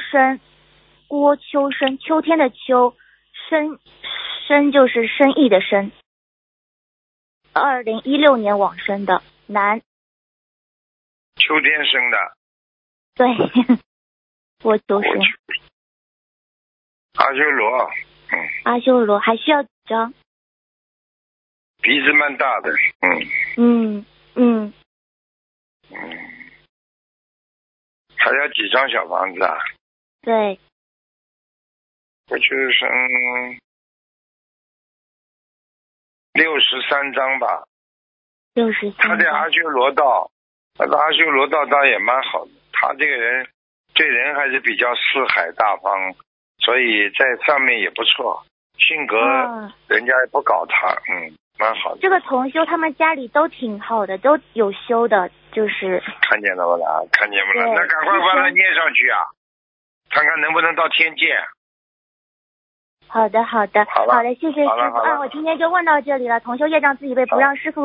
生，郭秋生，秋天的秋，生就是生意的生。2016年往生的，男。 秋天生的。 对，郭秋生。 阿修罗。 阿修罗还需要几张？ 鼻子蛮大的。还要几张小房子啊？ 对。 我就是63张吧。 63张。 他的阿修罗道，倒也蛮好的。他这个人对人还是比较四海大方，所以在上面也不错。性格人家也不搞他，蛮好的。 这个同修他们家里都挺好的，都有修的，就是看见了不啦？看见不啦？那赶快把它念上去啊，看看能不能到天界。 好的，谢谢师傅。我今天就问到这里了。同修业障自己背，不让师傅